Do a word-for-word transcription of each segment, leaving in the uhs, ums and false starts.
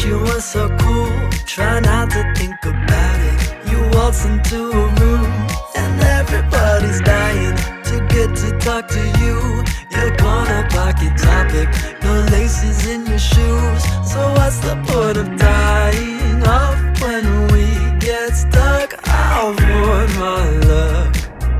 you were so cool. Try not to think about it. You waltz into a room and everybody's dying to get to talk to you. You're corner pocket topic, no laces in your shoes. So what's the point of dying off when we get stuck? I'll avoid my luck.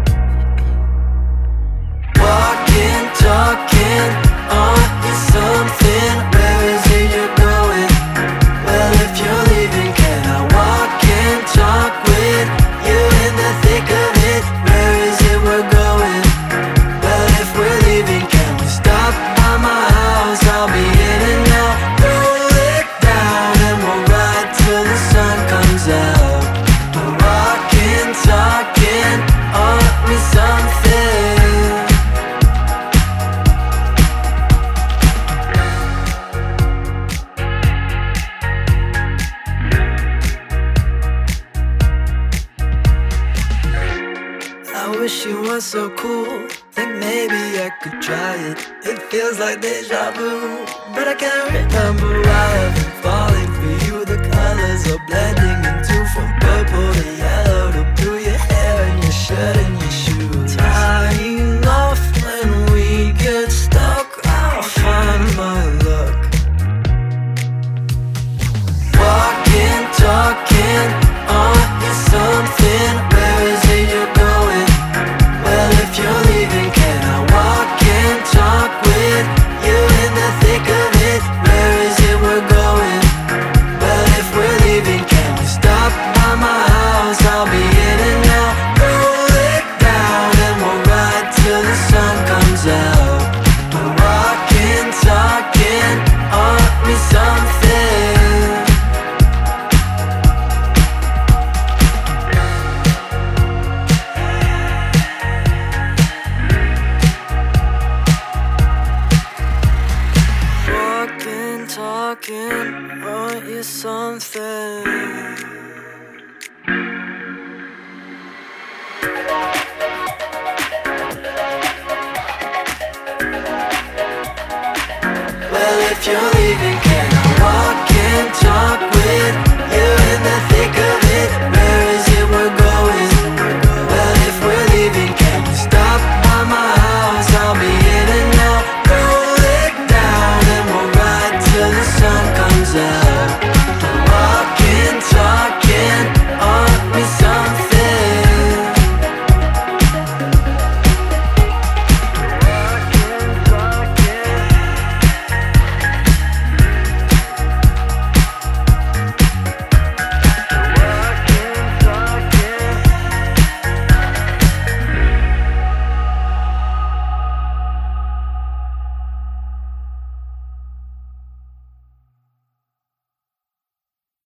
Walking, talking, on you something. Where is it you're going? Well, if you're leaving, can I walk and talk with you in the thick of it? Where is it we're going? Well, if we're leaving, can we stop by my house? I'll be in and out. Roll it down and we'll ride till the sun comes out. We're walking, talking, on me something. I wish you were so cool. Think maybe I could try it. It feels like deja vu, but I can't remember why I've been falling for you. The colors are blending into from purple to yellow to blue. Your hair and your shirt and your shoes. Tying off when we get stuck. I'll find my luck. Walking, talking, on you something. Where is it you're going? Well, if you're leaving, can I walk and talk with you in the thick of it? Where is it we're going? Well, if we're leaving, can we stop by my house? I'll be in and out. Roll it down and we'll ride till the sun comes out. We're walking, talking, on me something. Walking, talking, want you something. Well, if you're leaving,